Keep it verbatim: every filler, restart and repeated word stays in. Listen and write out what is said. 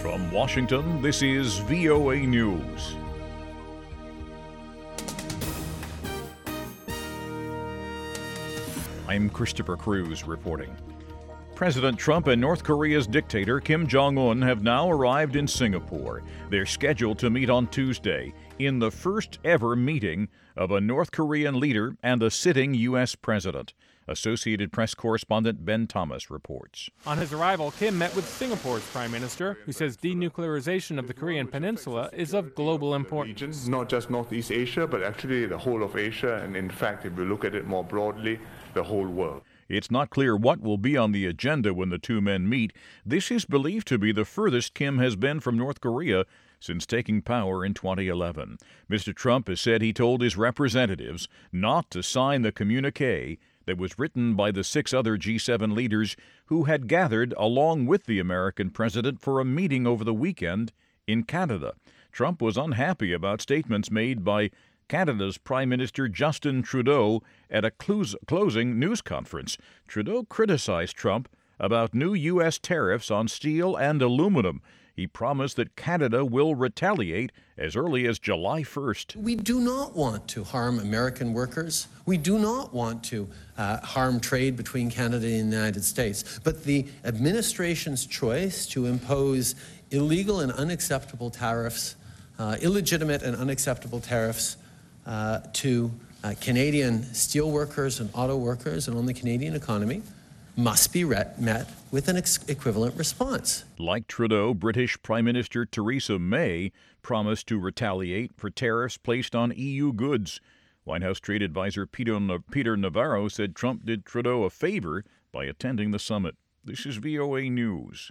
From Washington, this is V O A News. I'm Christopher Cruz reporting. President Trump and North Korea's dictator Kim Jong-un have now arrived in Singapore. They're scheduled to meet on Tuesday in the first ever meeting of a North Korean leader and a sitting U S president. Associated Press correspondent Ben Thomas reports. On his arrival, Kim met with Singapore's prime minister, who says denuclearization of the Korean peninsula is of global importance. Regions, not just Northeast Asia, but actually the whole of Asia, and in fact, if we look at it more broadly, the whole world. It's not clear what will be on the agenda when the two men meet. This is believed to be the furthest Kim has been from North Korea since taking power in twenty eleven. Mister Trump has said he told his representatives not to sign the communique that was written by the six other G seven leaders who had gathered along with the American president for a meeting over the weekend in Canada. Trump was unhappy about statements made by Canada's Prime Minister Justin Trudeau at a close, closing news conference. Trudeau criticized Trump about new U S tariffs on steel and aluminum. He promised that Canada will retaliate as early as July first. We do not want to harm American workers. We do not want to uh, harm trade between Canada and the United States. But the administration's choice to impose illegal and unacceptable tariffs, uh, illegitimate and unacceptable tariffs uh, to uh, Canadian steel workers and auto workers and on the Canadian economy must be met with an ex- equivalent response. Like Trudeau, British Prime Minister Theresa May promised to retaliate for tariffs placed on E U goods. White House trade advisor Peter, Peter Navarro said Trump did Trudeau a favor by attending the summit. This is V O A News.